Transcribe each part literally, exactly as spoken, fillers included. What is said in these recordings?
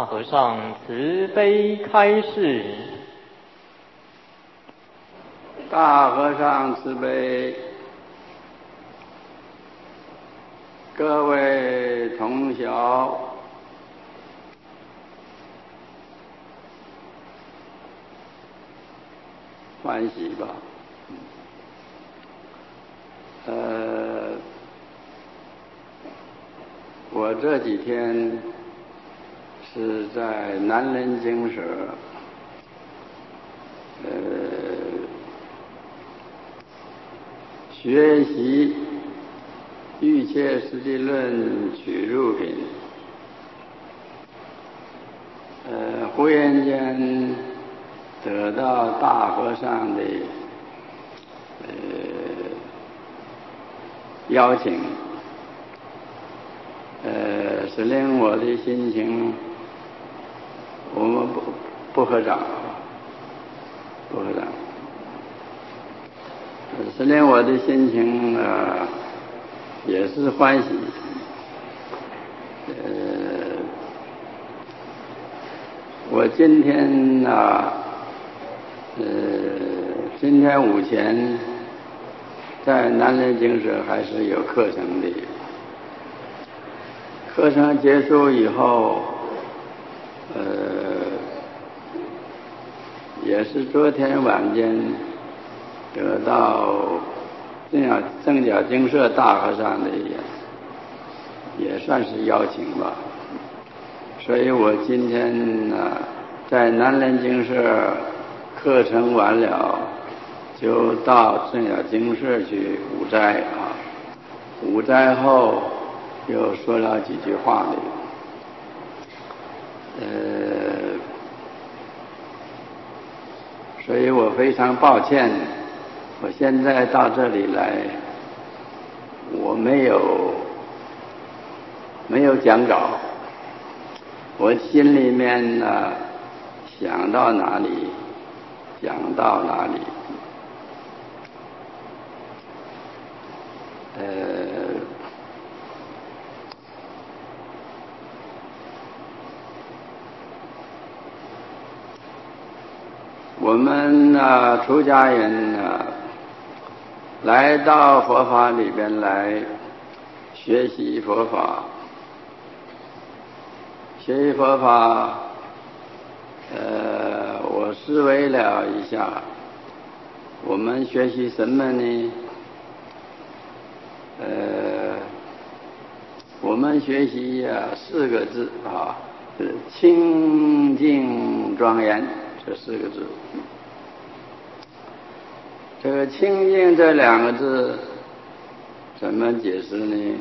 大和尚慈悲开示。 大和尚慈悲，各位同学，欢喜吧。呃，我这几天是在南人精舍，呃，学习《瑜伽师地论》取入品。呃，忽然间得到大和尚的呃邀请，呃，使令我的心情，我们不不合掌，不合掌，使令我的心情呃也是欢喜。呃，我今天啊，呃，今天午前在南人精舍还是有课程的。课程结束以后，呃，也是昨天晚间得到正角正角精舍大和尚的也也算是邀请吧。所以我今天呢、啊，在南人精舍课程完了，就到正角精舍去午斋啊。午斋后又说了几句话的，呃，所以我非常抱歉，我现在到这里来，我没有没有讲稿，我心里面呢想到哪里讲到哪里，呃。我们呢，出家人呢，来到佛法里边来学习佛法，学习佛法，呃，我思维了一下，我们学习什么呢？呃，我们学习啊四个字啊，是清净庄严。这四个字，这个清净这两个字怎么解释呢？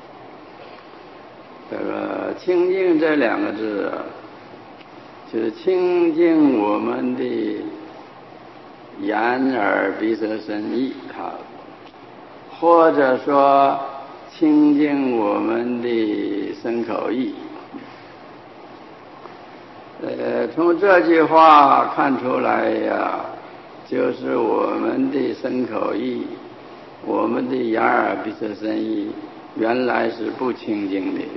这个清净这两个字啊，就是清净我们的眼耳鼻舌身意啊，或者说清净我们的身口意。呃，从这句话看出来呀，就是我们的身口意，我们的眼耳鼻舌身意，原来是不清净的，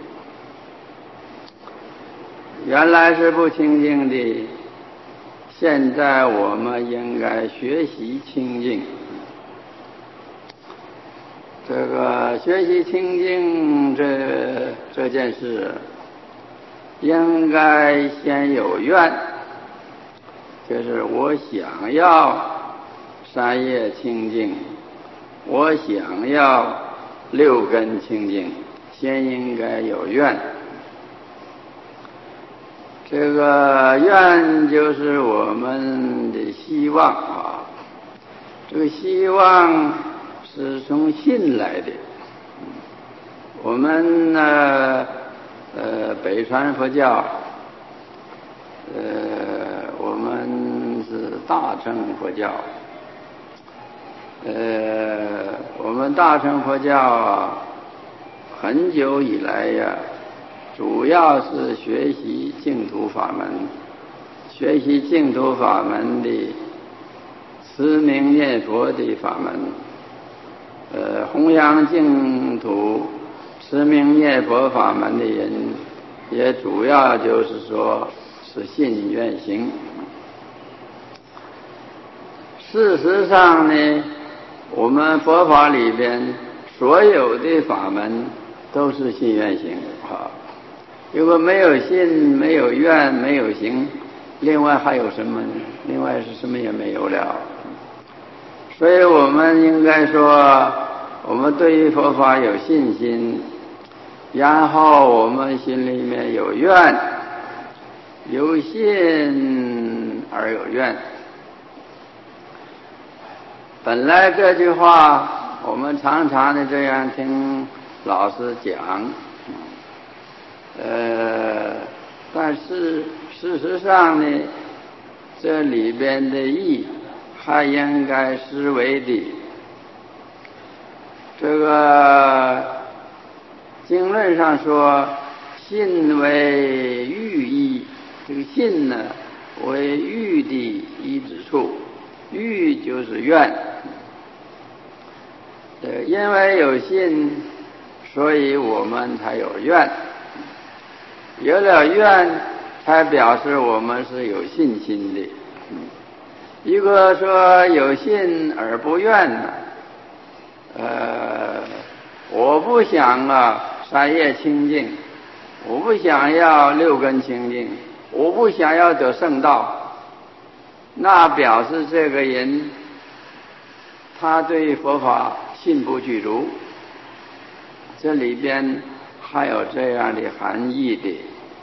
原来是不清净的。现在我们应该学习清净。这个学习清净这这件事，应该先有愿，就是我想要三业清净，我想要六根清净，先应该有愿。这个愿就是我们的希望啊，这个希望是从心来的。我们呢呃，北传佛教，呃，我们是大乘佛教，呃，我们大乘佛教啊，很久以来呀，主要是学习净土法门，学习净土法门的持名念佛的法门，呃，弘扬净土持名念佛法门的人也主要就是说是信愿行。事实上呢，我们佛法里边所有的法门都是信愿行啊。如果没有信，没有愿，没有行，另外还有什么呢？另外是什么也没有了。所以我们应该说，我们对于佛法有信心，然后我们心里面有愿，有信而有愿。本来这句话我们常常的这样听老师讲，呃，但是事实上呢，这里边的义还应该思维的。这个经论上说，信为喻义，这个信呢为喻的一之处，喻就是愿。呃，因为有信，所以我们才有愿。有了愿，才表示我们是有信心的。一个说有信而不愿呢，呃，我不想啊三业清净，我不想要六根清净，我不想要得圣道，那表示这个人他对佛法信不具足，这里边还有这样的含义的。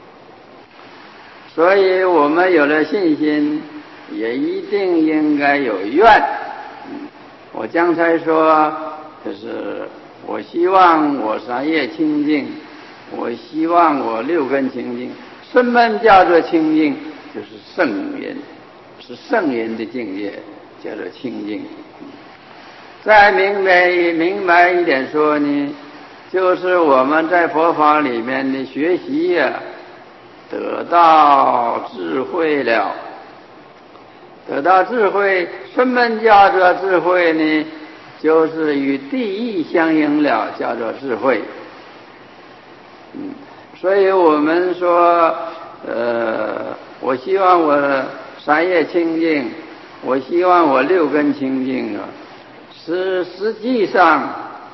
所以我们有了信心，也一定应该有愿。我刚才说，就是我希望我三业清净，我希望我六根清净。什么叫做清净？就是圣人，是圣人的境界，叫做清净。再明白明白一点说呢，就是我们在佛法里面的学习呀、啊，得到智慧了。得到智慧，什么叫做智慧呢？就是与地义相应了，叫做智慧。嗯，所以我们说，呃，我希望我三业清净，我希望我六根清净啊，实实际上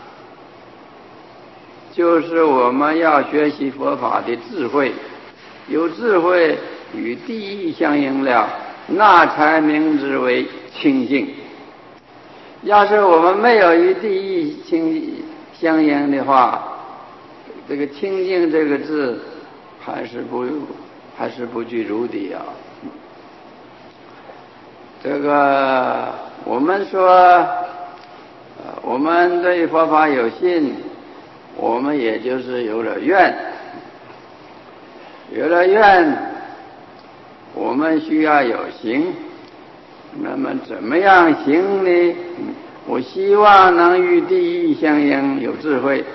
就是我们要学习佛法的智慧，有智慧与地义相应了，那才名之为清净。要是我们没有与地义清相应的话，这个清净这个字还是不还是不具足的啊。这个我们说，呃，我们对佛法有信，我们也就是有了愿，有了愿，我们需要有行。那么怎么样行呢？我希望能与地义相应，有智慧。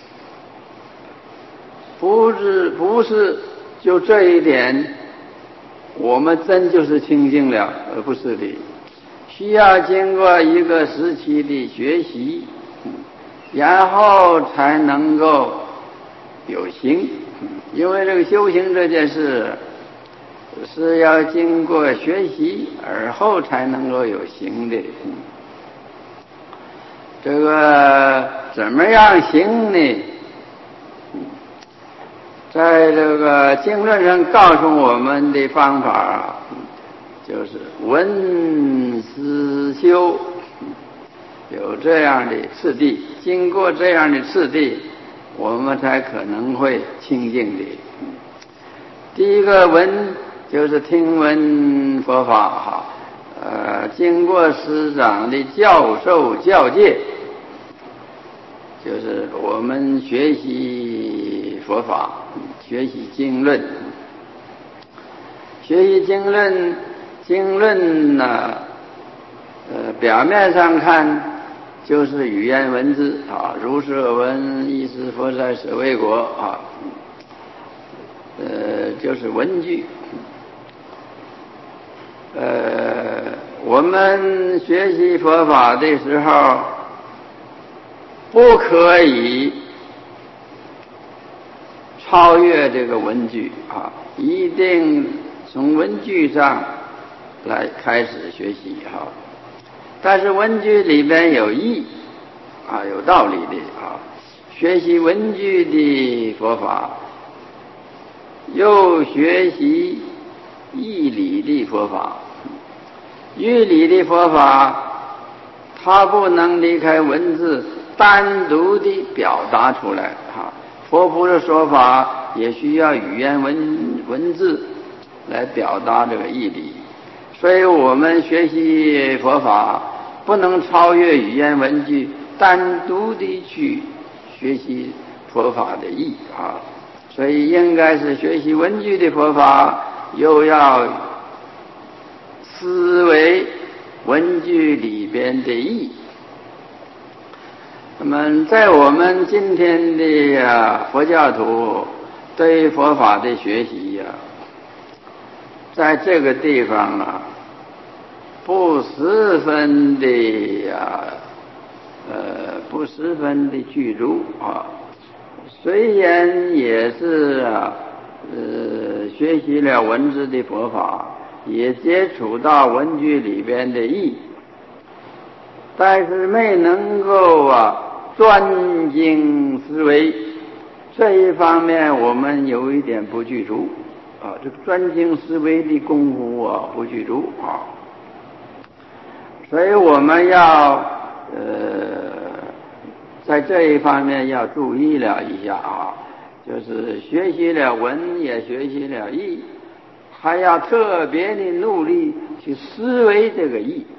不是不是就这一点，我们真就是清净了，而不是的。需要经过一个时期的学习，然后才能够有行。因为这个修行这件事是要经过学习而后才能够有行的。这个怎么样行呢？在这个经论上告诉我们的方法，就是闻思修，有这样的次第，经过这样的次第，我们才可能会清净的。第一个闻就是听闻佛法哈，呃，经过师长的教授教诫，就是我们学习佛法，学习经论，学习经论，经论呢，呃，表面上看就是语言文字啊，如是闻，亦是佛在舍卫国啊。呃，就是文句。呃，我们学习佛法的时候，不可以超越这个文句啊，一定从文句上来开始学习哈。但是文句里边有义啊，有道理的啊。学习文句的佛法，又学习义理的佛法。义理的佛法，它不能离开文字单独的表达出来啊。佛菩萨说法也需要语言文文字来表达这个义理，所以我们学习佛法不能超越语言文句，单独的去学习佛法的义啊。所以应该是学习文句的佛法，又要思维文句里边的义。那么在我们今天的、啊、佛教徒对佛法的学习呀、啊，在这个地方啊，不十分的呀、呃，不十分的具足啊。虽然也是啊，呃，学习了文字的佛法，也接触到文句里边的义，但是没能够啊专精思维，这一方面我们有一点不具足啊，这个专精思维的功夫啊不具足啊，所以我们要呃在这一方面要注意了一下啊，就是学习了文也学习了义，还要特别的努力去思维这个义。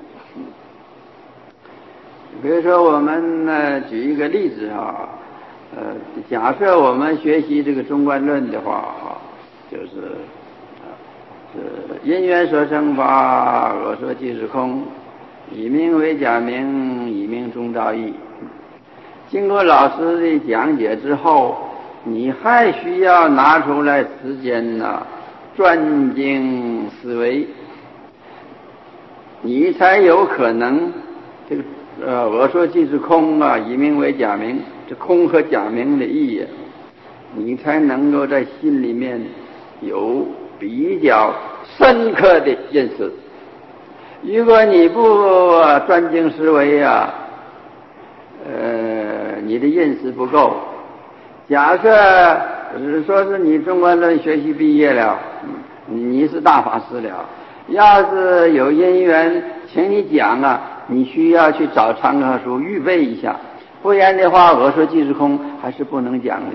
比如说我们呢举一个例子啊，呃，假设我们学习这个中观论的话啊，就是啊，是因缘所生法，我说即是空，以名为假名，以名中道义。经过老师的讲解之后，你还需要拿出来时间呢，专精思维，你才有可能这个呃，我说即是空啊，以名为假名，这空和假名的意义，你才能够在心里面有比较深刻的认识。如果你不专精思维啊，呃，你的认识不够。假设说是你中观论学习毕业了，你是大法师了，要是有因缘请你讲啊，你需要去找参考书预备一下，不然的话我说即是空还是不能讲的。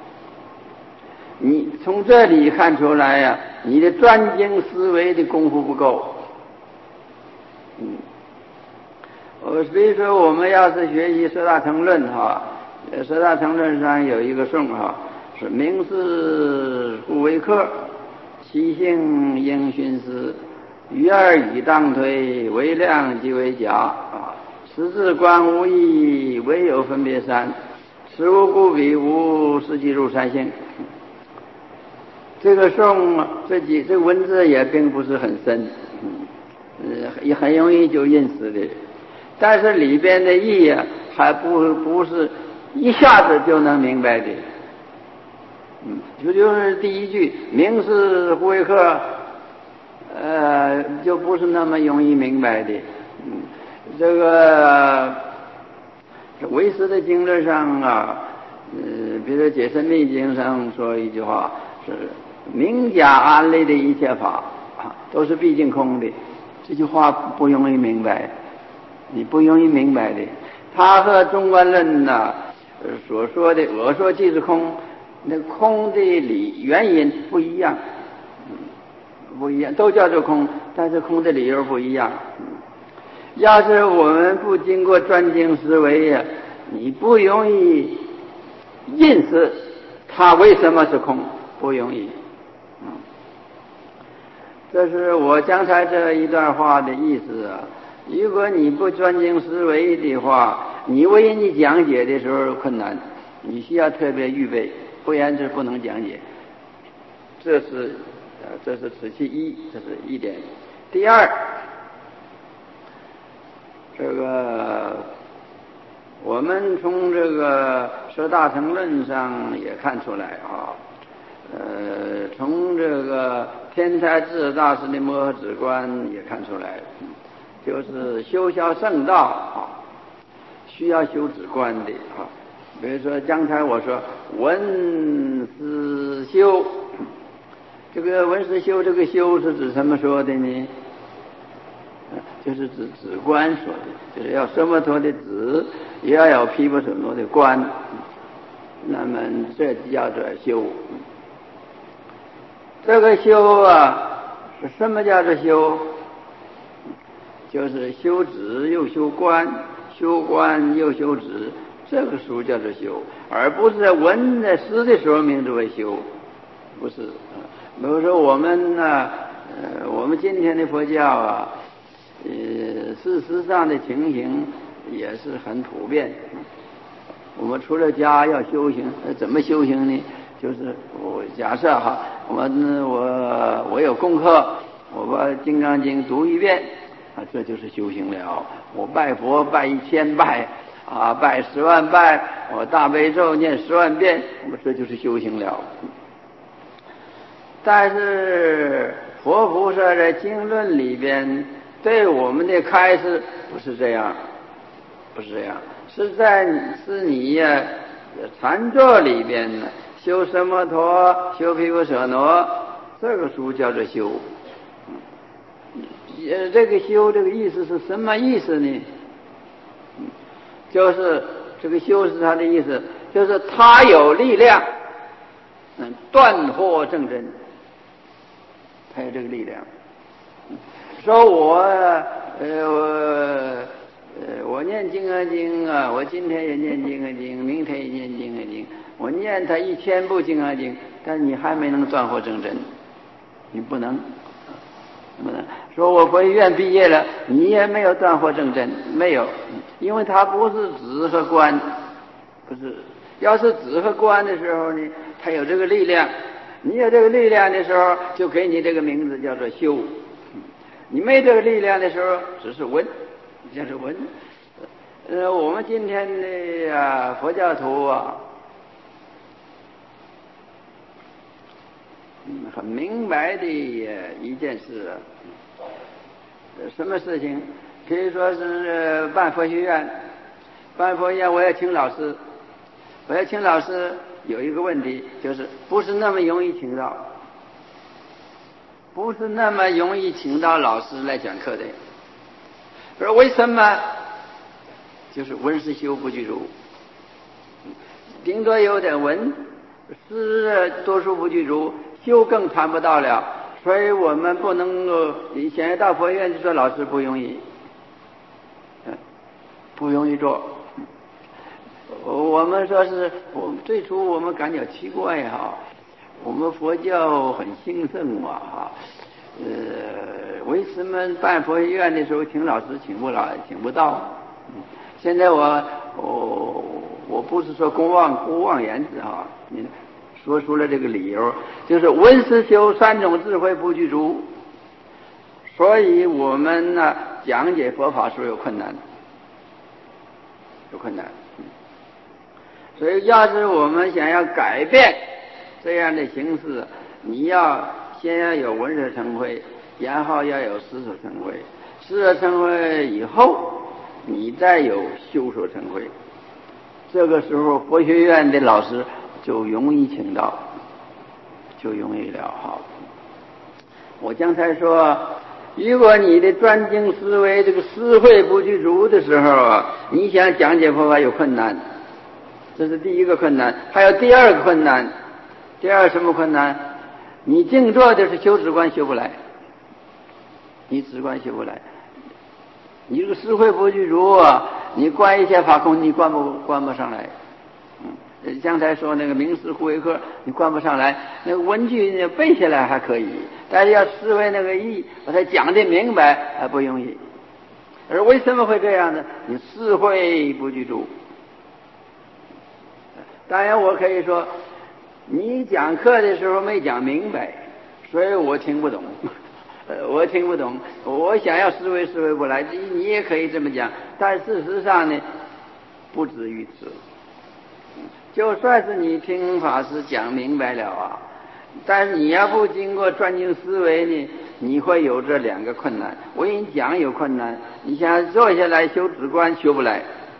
你从这里看出来呀、啊，你的专精思维的功夫不够。嗯，我比如说我们要是学习十大乘论哈，十大乘论上有一个颂哈，是名是互为客，其性应熏思，于而以当推，为量即为假啊。实质观无异，唯有分别三，实无故彼无，实际入三性。这个颂这几这个文字也并不是很深，嗯，也很容易就认识的，但是里边的意啊，还不不是一下子就能明白的。嗯，就就是第一句名是互为客，呃，就不是那么容易明白的。嗯，这个唯识的经论上啊，呃，比如说解深密经上说一句话是名假安类的一切法啊，都是毕竟空的。这句话不容易明白，你不容易明白的。他和中观论呢、呃、所说的我说即是空，那空的理原因不一样，不一样，都叫做空，但是空的理由不一样。要是我们不经过专精思维呀、啊，你不容易认识它为什么是空，不容易。这是我刚才这一段话的意思啊。如果你不专精思维的话，你为人家讲解的时候困难，你需要特别预备，不然就不能讲解。这是呃，这是此其一，这是一点。第二，这个我们从这个十大乘论上也看出来啊， 呃，从这个天台智大师的摩诃止观也看出来，就是修销圣道啊，需要修止观的啊。比如说刚才我说闻思修，这个闻思修这个修是指什么说的呢？就是指止观说的，就是要奢摩陀的止，也要有毗婆舍那的观，那么这叫做修。这个修啊，是什么叫做修？就是修止又修观，修观又修止，这个书叫做修，而不是闻的诗的时候名字为修，不是。比如说我们呢、啊，呃，我们今天的佛教啊，呃，事实上的情形也是很普遍。我们出了家要修行，怎么修行呢？就是我假设哈，我我我有功课，我把《金刚经》读一遍啊，这就是修行了。我拜佛拜一千拜啊，拜十万拜，我大悲咒念十万遍，我这就是修行了。但是佛菩萨在经论里边对我们的开示不是这样，不是这样，是在是你呀、啊、禅坐里边呢，修奢摩陀，修毗婆舍那，这个书叫做修。呃，这个修这个意思是什么意思呢？就是这个修是他的意思，就是他有力量，嗯，断惑正真。还有这个力量，说我呃我呃我念金刚经啊，我今天也念金刚经，明天也念金刚经，我念它一千部金刚经，但你还没能断惑正真，你不能，不能说我佛学院毕业了，你也没有断惑正真，没有，因为它不是止和观，不是，要是止和观的时候呢，它有这个力量。你有这个力量的时候，就给你这个名字叫做修；你没这个力量的时候，只是闻，叫做闻。呃，我们今天的啊佛教徒啊，嗯，很明白的一件事啊，什么事情？比如说是办佛学院，办佛学院我要请老师，我要请老师。有一个问题，就是不是那么容易请到，不是那么容易请到老师来讲课的。而为什么？就是闻思修不具足，顶多有点闻，思多数不具足，修更谈不到了。所以我们不能够，以前到佛院就说老师不容易，不容易做。我们说是我们最初我们感觉奇怪哈，我们佛教很兴盛嘛哈，呃，为什么办佛学院的时候请老师请不来，请不到？现在我我我不是说公妄公妄言之哈，你说出了这个理由，就是闻思修三种智慧不具足，所以我们呢讲解佛法时有困难，有困难。所以要是我们想要改变这样的形式，你要先要有闻舍成慧，然后要有思所成慧，思所成慧以后你再有修所成慧，这个时候佛学院的老师就容易请到，就容易了。好，我刚才说如果你的专精思维这个思慧不具足的时候啊，你想讲解佛法有困难，这是第一个困难。还有第二个困难，第二什么困难？你静坐的是修止观修不来，你止观修不来，你这个思慧不具足啊，你观一切法空，你观不观不上来。嗯，刚才说那个明思护卫课，你观不上来，那个文句背下来还可以，但是要思维那个意，把它讲得明白还不容易。而为什么会这样呢？你思慧不具足。当然我可以说你讲课的时候没讲明白，所以我听不懂，呃，我听不懂，我想要思维思维不来，你也可以这么讲，但事实上呢不止于此。就算是你听法师讲明白了啊， 但是你要不经过专精思维呢，你会有这两个困难。我跟你讲有困难，你想坐下来修止观修不来。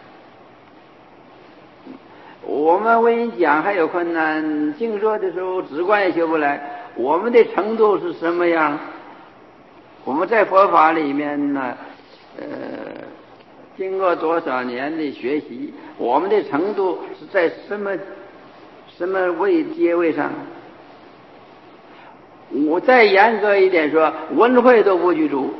我们为你讲还有困难，静坐的时候止观也修不来。我们的程度是什么样？我们在佛法里面呢，呃，经过多少年的学习，我们的程度是在什么什么位阶位上？我再严格一点说，文慧都不具足，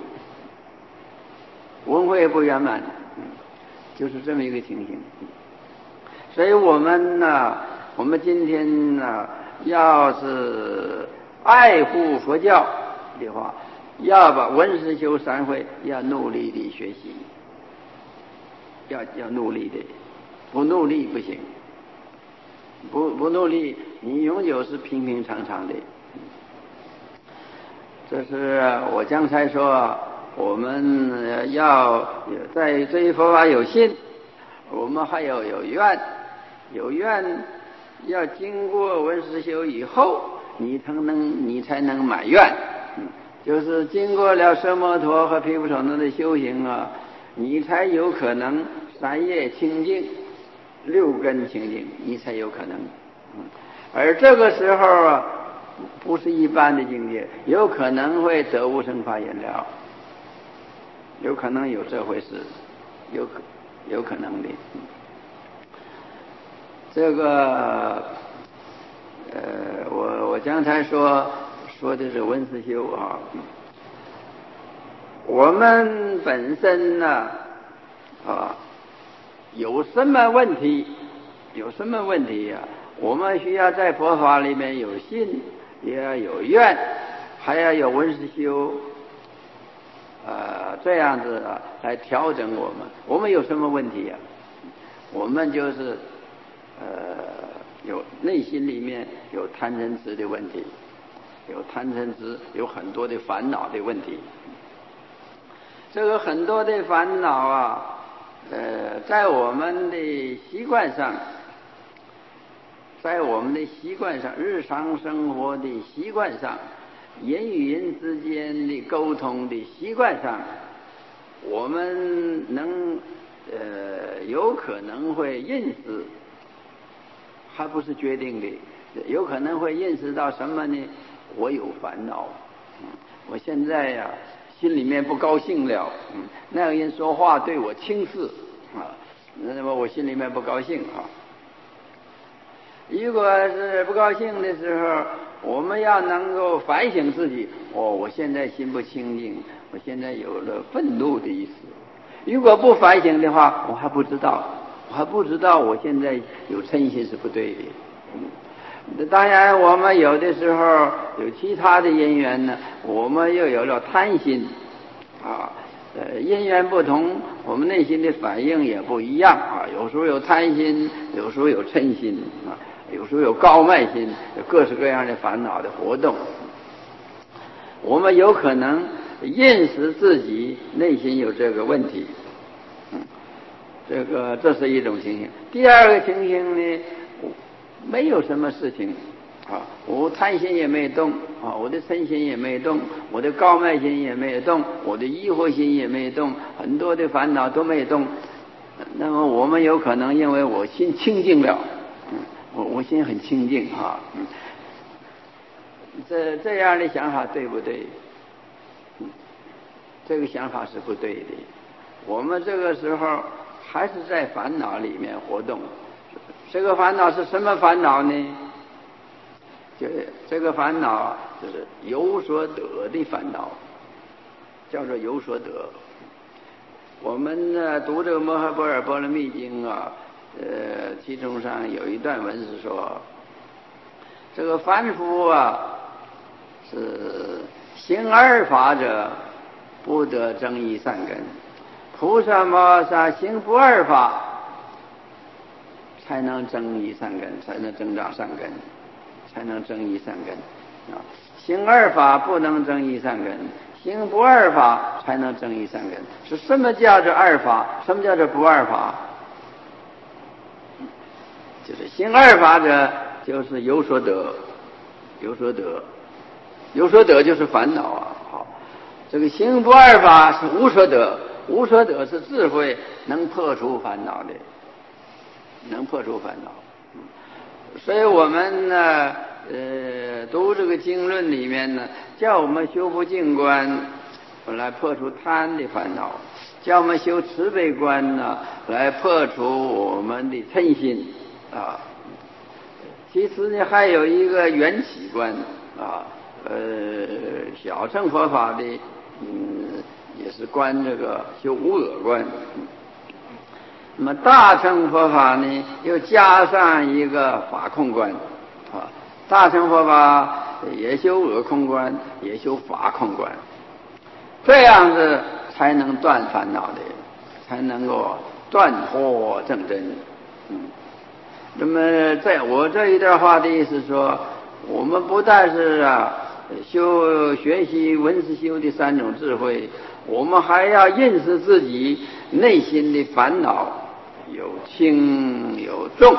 文慧不圆满，就是这么一个情形。所以我们呢，我们今天呢，要是爱护佛教的话，要把文思修三会要努力的学习，要要努力的，不努力不行，不不努力，你永久是平平常常的。这是我刚才说，我们要在对佛法有信，我们还要有愿，有愿要经过文思修以后，你才能你才能满愿。就是经过了奢摩陀和毗婆舍那的修行啊，你才有可能三业清净，六根清净，你才有可能。而这个时候啊，不是一般的境界，有可能会得无生法眼了，有可能有这回事，有有可能的。这个呃，我我刚才说说的是文思修啊，我们本身呢啊，有什么问题？有什么问题呀、啊？我们需要在佛法里面有信，也要有愿，还要有文思修，呃，这样子啊来调整我们。我们有什么问题呀、啊？我们就是呃，有内心里面有贪嗔痴的问题，有贪嗔痴，有很多的烦恼的问题。这个很多的烦恼啊，呃，在我们的习惯上，在我们的习惯上，日常生活的习惯上，人与人之间的沟通的习惯上，我们能呃有可能会认识，还不是决定的，有可能会认识到什么呢？我有烦恼，我现在呀、啊。心里面不高兴了，嗯，那个人说话对我轻视啊，那么我心里面不高兴啊。如果是不高兴的时候，我们要能够反省自己，哦，我现在心不清净，我现在有了愤怒的意思。如果不反省的话，我还不知道，我还不知道我现在有嗔心是不对的。嗯，当然我们有的时候有其他的因缘呢，我们又有了贪心啊，呃，因缘不同，我们内心的反应也不一样啊。有时候有贪心，有时候有嗔心啊，有时候有高慢心，有各式各样的烦恼的活动。我们有可能认识自己内心有这个问题，嗯，这个这是一种情形。第二个情形呢，没有什么事情啊，我贪心也没动啊，我的嗔心也没动，我的高慢心也没动，我的疑惑心也没动，很多的烦恼都没动。那么我们有可能因为我心清净了，嗯，我我心很清净啊，嗯，这这样的想法对不对？嗯，这个想法是不对的。我们这个时候还是在烦恼里面活动。这个烦恼是什么烦恼呢？就这个烦恼就是有所得的烦恼，叫做有所得。我们呢读这个《摩诃般若波罗蜜经》啊，呃，其中上有一段文是说，这个凡夫啊是行二法者，不得增益善根；菩萨摩萨行不二法，才能增益善根，才能增长善根，才能增益善根啊！行二法不能增益善根，行不二法才能增益善根。是什么叫做二法？什么叫做不二法？就是行二法者，就是有所得， 有所得，有所得就是烦恼啊。好，这个行不二法是无所得，无所得是智慧能破除烦恼的，能破除烦恼。所以我们呢，呃，读这个经论里面呢，叫我们修不净观来破除贪的烦恼，叫我们修慈悲观呢，来破除我们的嗔心啊。其实呢，还有一个缘起观啊，呃，小乘佛法的，嗯，也是观这个修无我观。那么大乘佛法呢，又加上一个法空观啊。大乘佛法也修我空观，也修法空观，这样子才能断烦恼的，才能够断惑正真。嗯，那么在我这一段话的意思说，我们不但是啊修学习文思修的三种智慧，我们还要认识自己内心的烦恼有轻有重。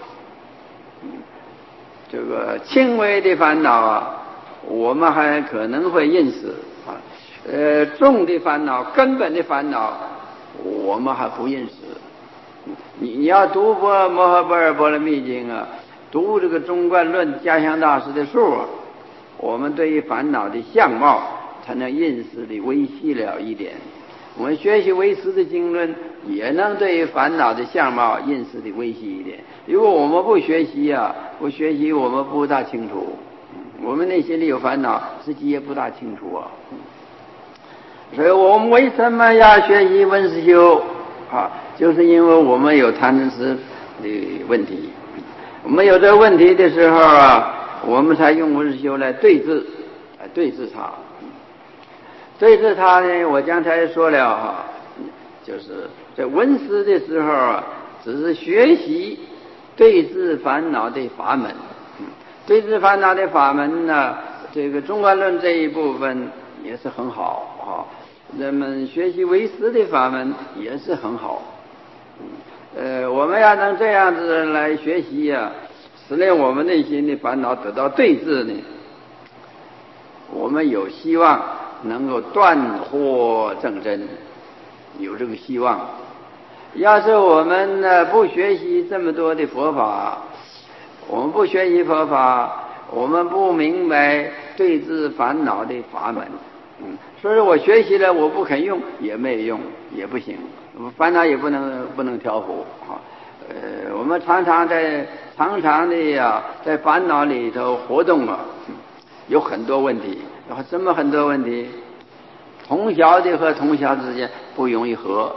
这个轻微的烦恼啊，我们还可能会认识啊，呃，重的烦恼、根本的烦恼，我们还不认识。你你要读波摩诃般若波罗蜜经啊，读这个中观论家乡大师的书啊，我们对于烦恼的相貌才能认识的微细了一点。我们学习唯识的经论，也能对于烦恼的相貌认识的微细一点。如果我们不学习啊，不学习我们不大清楚，我们内心里有烦恼，自己也不大清楚啊。所以我们为什么要学习文思修啊？就是因为我们有贪嗔痴的问题。我们有这个问题的时候啊，我们才用文思修来对治，来对治它。对治它呢，我刚才说了哈，就是在闻思的时候啊，只是学习对治烦恼的法门。对治烦恼的法门呢，这个中观论这一部分也是很好啊。人们学习唯识的法门也是很好。呃，我们要能这样子来学习啊，使令我们内心的烦恼得到对治呢，我们有希望能够断惑正真，有这个希望。要是我们呢不学习这么多的佛法，我们不学习佛法，我们不明白对治烦恼的法门，嗯，所以我学习了，我不肯用也没用，也不行，烦恼也不能不能调伏啊。呃，我们常常在常常的呀，在烦恼里头活动啊，有很多问题，然后这么很多问题，同小的和同小之间不容易和，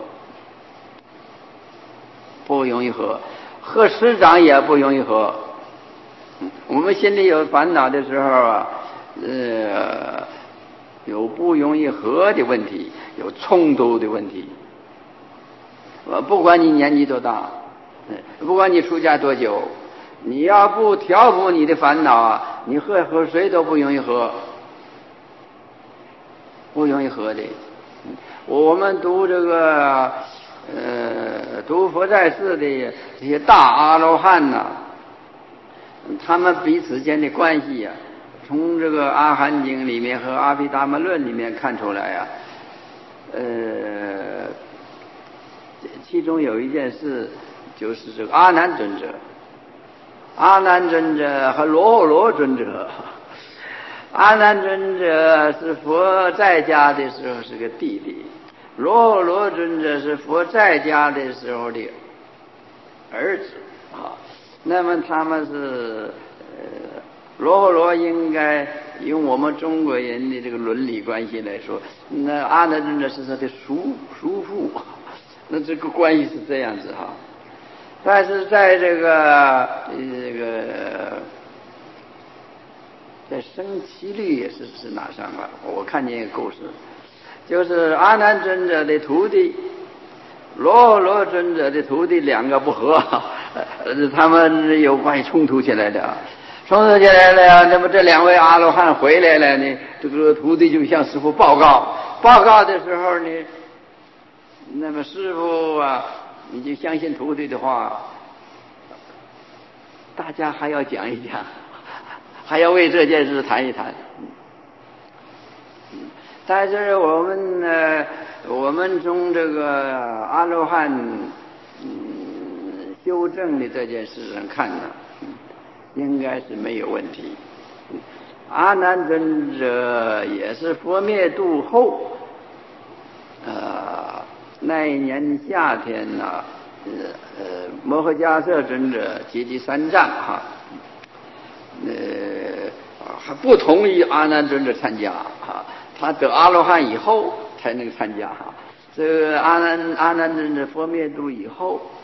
不容易和，和师长也不容易和。我们心里有烦恼的时候啊，呃，有不容易和的问题，有冲突的问题。呃，不管你年纪多大，不管你出家多久，你要不调伏你的烦恼啊，你和和谁都不容易和，不容易和的。我们读这个呃读佛在世的这些大阿罗汉呐、啊，他们彼此间的关系呀、啊，从这个阿含经里面和阿毗达摩论里面看出来呀、啊，呃，其中有一件事就是这个阿难尊者，阿难尊者和罗罗尊者。阿难尊者是佛在家的时候是个弟弟，罗罗尊者是佛在家的时候的儿子啊。那么他们是呃，罗罗应该用我们中国人的这个伦理关系来说，那阿难尊者是他的叔叔父，那这个关系是这样子哈。但是在这个这个在生期律也是是哪上吧？我看见一个故事，就是阿难尊者的徒弟罗罗尊者的徒弟两个不和，呃，他们有关系冲突起来的，冲突起来了。那么这两位阿罗汉回来了呢，这个徒弟就向师父报告，报告的时候呢，那么师父啊，你就相信徒弟的话，大家还要讲一讲。 还要为这件事谈一谈。但是我们呢，我们从这个阿罗汉嗯修正的这件事上看呢，应该是没有问题。阿难尊者也是佛灭度后，呃，那一年夏天呢、啊，呃，摩诃迦叶尊者及其三藏哈，呃，还不同意阿难尊者参加哈，他得阿罗汉以后才能参加哈。这个阿难阿难尊者佛灭度以后，